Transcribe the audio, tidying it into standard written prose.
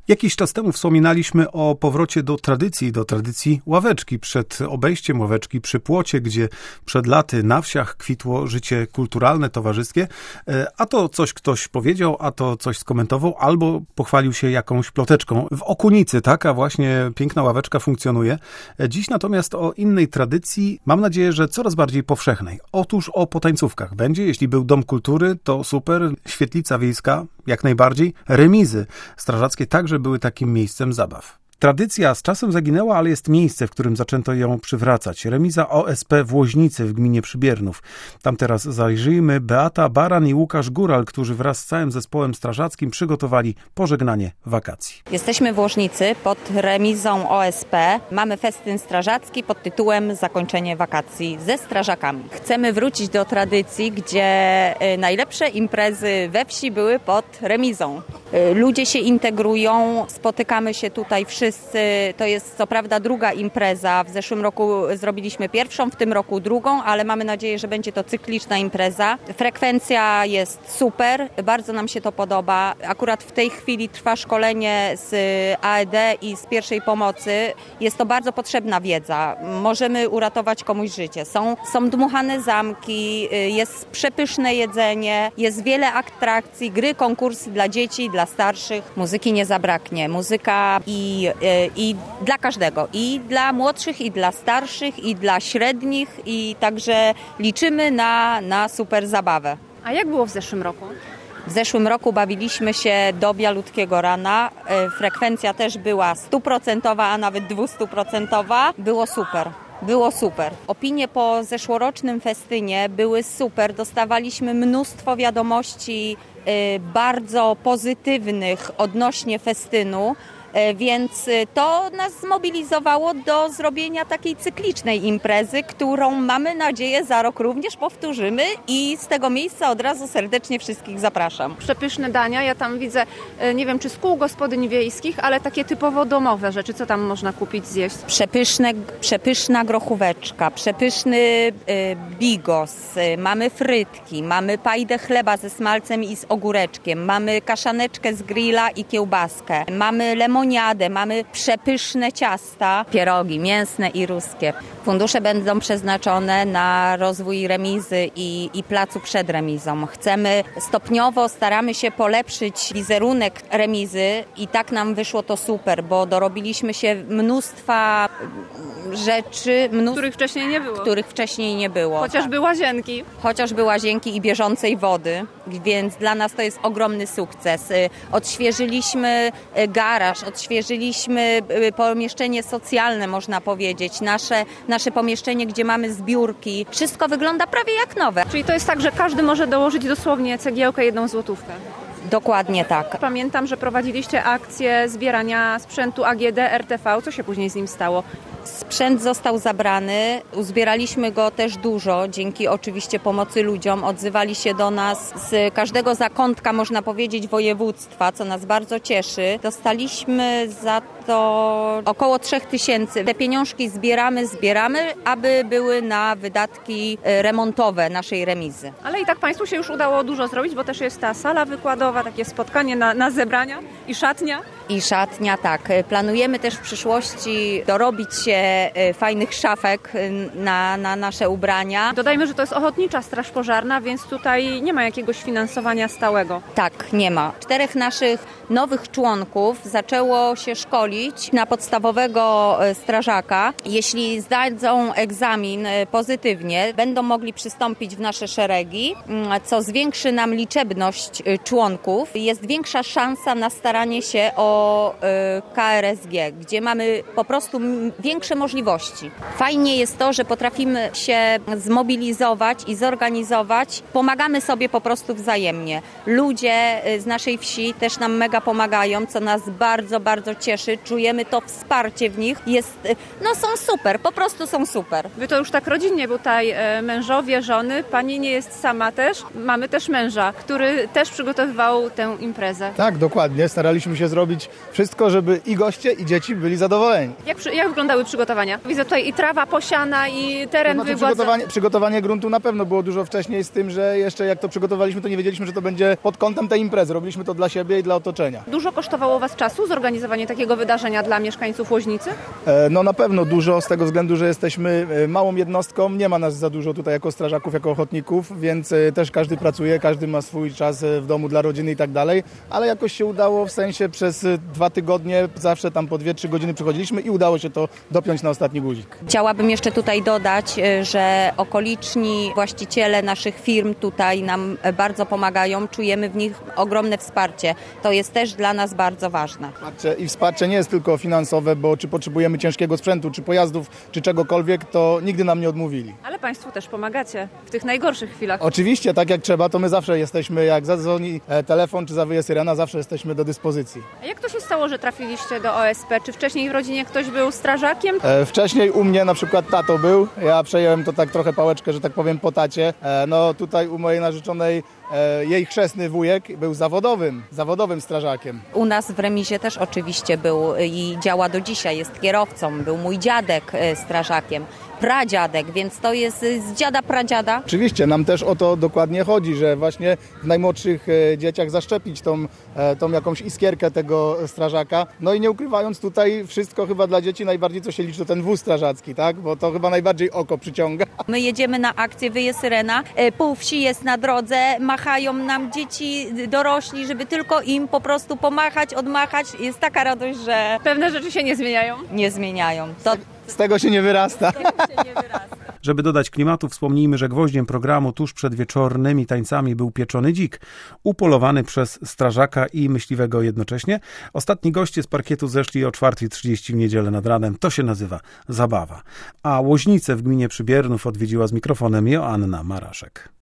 Jakiś czas temu wspominaliśmy o powrocie do tradycji ławeczki. Przed obejściem ławeczki przy płocie, gdzie przed laty na wsiach kwitło życie kulturalne, towarzyskie, a to coś ktoś powiedział, a to coś skomentował, albo pochwalił się jakąś ploteczką. W Okunicy taka właśnie piękna ławeczka funkcjonuje. Dziś natomiast o innej tradycji, mam nadzieję, że coraz bardziej powszechnej. Otóż o potańcówkach będzie. Jeśli był Dom Kultury, to super. Świetlica wiejska, jak najbardziej. Remizy strażackie także były takim miejscem zabaw. Tradycja z czasem zaginęła, ale jest miejsce, w którym zaczęto ją przywracać. Remiza OSP w Łoźnicy w gminie Przybiernów. Tam teraz zajrzyjmy. Beata Baran i Łukasz Góral, którzy wraz z całym zespołem strażackim przygotowali pożegnanie wakacji. Jesteśmy w Łoźnicy pod remizą OSP. Mamy festyn strażacki pod tytułem Zakończenie wakacji ze strażakami. Chcemy wrócić do tradycji, gdzie najlepsze imprezy we wsi były pod remizą. Ludzie się integrują, spotykamy się tutaj wszyscy. To jest co prawda druga impreza. W zeszłym roku zrobiliśmy pierwszą, w tym roku drugą, ale mamy nadzieję, że będzie to cykliczna impreza. Frekwencja jest super, bardzo nam się to podoba. Akurat w tej chwili trwa szkolenie z AED i z pierwszej pomocy. Jest to bardzo potrzebna wiedza. Możemy uratować komuś życie. Są dmuchane zamki, jest przepyszne jedzenie, jest wiele atrakcji, gry, konkursy dla dzieci, dla starszych. Muzyki nie zabraknie. Muzyka i dla każdego. I dla młodszych, i dla starszych, i dla średnich. I także liczymy na super zabawę. A jak było w zeszłym roku? W zeszłym roku bawiliśmy się do bialutkiego rana. Frekwencja też była 100%, a nawet 200%. Było super. Opinie po zeszłorocznym festynie były super. Dostawaliśmy mnóstwo wiadomości bardzo pozytywnych odnośnie festynu. Więc to nas zmobilizowało do zrobienia takiej cyklicznej imprezy, którą mamy nadzieję za rok również powtórzymy i z tego miejsca od razu serdecznie wszystkich zapraszam. Przepyszne dania, ja tam widzę, nie wiem czy z kół gospodyń wiejskich, ale takie typowo domowe rzeczy, co tam można kupić, zjeść? Przepyszna grochóweczka, przepyszny bigos, mamy frytki, mamy pajdę chleba ze smalcem i z ogóreczkiem, mamy kaszaneczkę z grilla i kiełbaskę, mamy lemoniadę, mamy przepyszne ciasta, pierogi mięsne i ruskie. Fundusze będą przeznaczone na rozwój remizy i placu przed remizą. Staramy się polepszyć wizerunek remizy i tak nam wyszło to super, bo dorobiliśmy się mnóstwa rzeczy, których wcześniej nie było. Chociażby łazienki i bieżącej wody, więc dla nas to jest ogromny sukces. Odświeżyliśmy garaż, odświeżyliśmy pomieszczenie socjalne, można powiedzieć, nasze pomieszczenie, gdzie mamy zbiórki. Wszystko wygląda prawie jak nowe. Czyli to jest tak, że każdy może dołożyć dosłownie cegiełkę, 1 złotówkę. Dokładnie tak. Pamiętam, że prowadziliście akcję zbierania sprzętu AGD, RTV. Co się później z nim stało? Sprzęt został zabrany, uzbieraliśmy go też dużo, dzięki oczywiście pomocy ludziom. Odzywali się do nas z każdego zakątka, można powiedzieć, województwa, co nas bardzo cieszy. Dostaliśmy za to około 3000. Te pieniążki zbieramy, aby były na wydatki remontowe naszej remizy. Ale i tak Państwu się już udało dużo zrobić, bo też jest ta sala wykładowa, takie spotkanie na zebrania i szatnia. I szatnia, tak. Planujemy też w przyszłości dorobić się fajnych szafek na nasze ubrania. Dodajmy, że to jest Ochotnicza Straż Pożarna, więc tutaj nie ma jakiegoś finansowania stałego. Tak, nie ma. 4 naszych nowych członków zaczęło się szkolić na podstawowego strażaka. Jeśli zdadzą egzamin pozytywnie, będą mogli przystąpić w nasze szeregi, co zwiększy nam liczebność członków. Jest większa szansa na staranie się o KRSG, gdzie mamy po prostu większe możliwości. Fajnie jest to, że potrafimy się zmobilizować i zorganizować. Pomagamy sobie po prostu wzajemnie. Ludzie z naszej wsi też nam mega pomagają, co nas bardzo, bardzo cieszy. Czujemy to wsparcie w nich. Są super, po prostu są super. Wy to już tak rodzinnie, bo tutaj mężowie, żony, pani nie jest sama też. Mamy też męża, który też przygotowywał tę imprezę. Tak, dokładnie. Staraliśmy się zrobić wszystko, żeby i goście, i dzieci byli zadowoleni. Jak wyglądały przygotowania? Widzę tutaj i trawa posiana, i teren wygładzony. Przygotowanie gruntu na pewno było dużo wcześniej, z tym, że jeszcze jak to przygotowaliśmy, to nie wiedzieliśmy, że to będzie pod kątem tej imprezy. Robiliśmy to dla siebie i dla otoczenia. Dużo kosztowało Was czasu zorganizowanie takiego wydarzenia dla mieszkańców Łoźnicy? No na pewno dużo, z tego względu, że jesteśmy małą jednostką. Nie ma nas za dużo tutaj jako strażaków, jako ochotników, więc też każdy pracuje, każdy ma swój czas w domu dla rodziny i tak dalej, ale jakoś się udało, w sensie przez 2 tygodnie zawsze tam po 2-3 godziny przychodziliśmy i udało się to dopiąć na ostatni guzik. Chciałabym jeszcze tutaj dodać, że okoliczni właściciele naszych firm tutaj nam bardzo pomagają, czujemy w nich ogromne wsparcie. To jest też dla nas bardzo ważne. Wsparcie nie jest tylko finansowe, bo czy potrzebujemy ciężkiego sprzętu, czy pojazdów, czy czegokolwiek, to nigdy nam nie odmówili. Ale Państwo też pomagacie w tych najgorszych chwilach. Oczywiście, tak jak trzeba, to my zawsze jesteśmy, jak zadzwoni telefon, czy zawyje syrena, zawsze jesteśmy do dyspozycji. A jak to się stało, że trafiliście do OSP? Czy wcześniej w rodzinie ktoś był strażakiem? Wcześniej u mnie na przykład tato był, ja przejąłem to tak trochę pałeczkę, że tak powiem, po tacie. No tutaj u mojej narzeczonej jej chrzestny wujek był zawodowym strażakiem. U nas w remizie też oczywiście był i działa do dzisiaj, jest kierowcą, był mój dziadek strażakiem, pradziadek, więc to jest z dziada, pradziada. Oczywiście, nam też o to dokładnie chodzi, że właśnie w najmłodszych dzieciach zaszczepić tą jakąś iskierkę tego strażaka. No i nie ukrywając, tutaj wszystko chyba dla dzieci najbardziej co się liczy to ten wóz strażacki, tak? Bo to chyba najbardziej oko przyciąga. My jedziemy na akcję, wyje syrena, pół wsi jest na drodze, machają nam dzieci, dorośli, żeby tylko im po prostu pomachać, odmachać. Jest taka radość, że Pewne rzeczy się nie zmieniają. nie zmieniają. Z tego się nie wyrasta. Żeby dodać klimatu, wspomnijmy, że gwoździem programu tuż przed wieczornymi tańcami był pieczony dzik, upolowany przez strażaka i myśliwego jednocześnie. Ostatni goście z parkietu zeszli o 4:30 w niedzielę nad ranem. To się nazywa zabawa. A Łoźnicę w gminie Przybiernów odwiedziła z mikrofonem Joanna Maraszek.